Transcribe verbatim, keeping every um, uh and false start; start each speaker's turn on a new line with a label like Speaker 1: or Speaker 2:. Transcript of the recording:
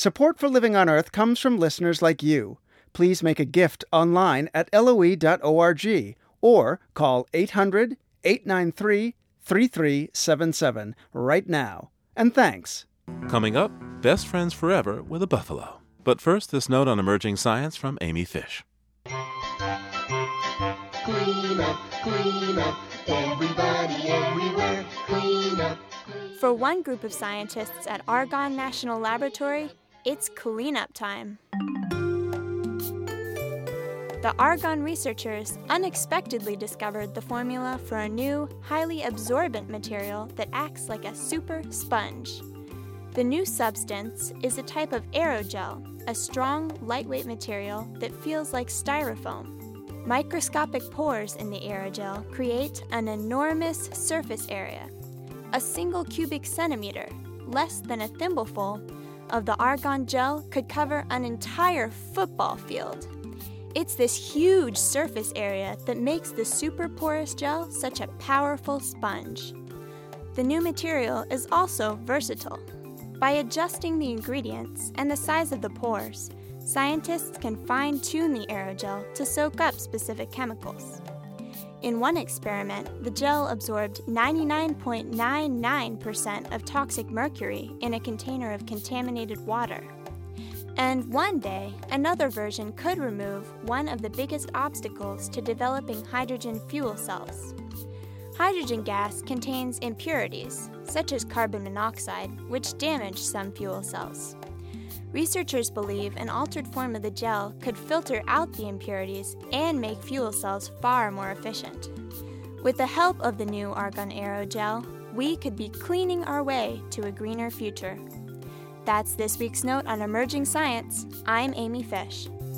Speaker 1: Support for Living on Earth comes from listeners like you. Please make a gift online at L O E dot org or call eight hundred, eight nine three, three three seven seven right now. And thanks.
Speaker 2: Coming up, best friends forever with a buffalo. But first, this note on emerging science from Amy Fish.
Speaker 3: Clean up, clean up, everybody, everywhere, clean up.
Speaker 4: For one group of scientists at Argonne National Laboratory, it's cleanup time. The Argonne researchers unexpectedly discovered the formula for a new, highly absorbent material that acts like a super sponge. The new substance is a type of aerogel, a strong, lightweight material that feels like styrofoam. Microscopic pores in the aerogel create an enormous surface area. A single cubic centimeter, less than a thimbleful, of the argon gel could cover an entire football field. It's this huge surface area that makes the super porous gel such a powerful sponge. The new material is also versatile. By adjusting the ingredients and the size of the pores, scientists can fine-tune the aerogel to soak up specific chemicals. In one experiment, the gel absorbed ninety-nine point nine nine percent of toxic mercury in a container of contaminated water. And one day, another version could remove one of the biggest obstacles to developing hydrogen fuel cells. Hydrogen gas contains impurities, such as carbon monoxide, which damage some fuel cells. Researchers believe an altered form of the gel could filter out the impurities and make fuel cells far more efficient. With the help of the new Argon Aerogel, we could be cleaning our way to a greener future. That's this week's note on emerging science. I'm Amy Fish.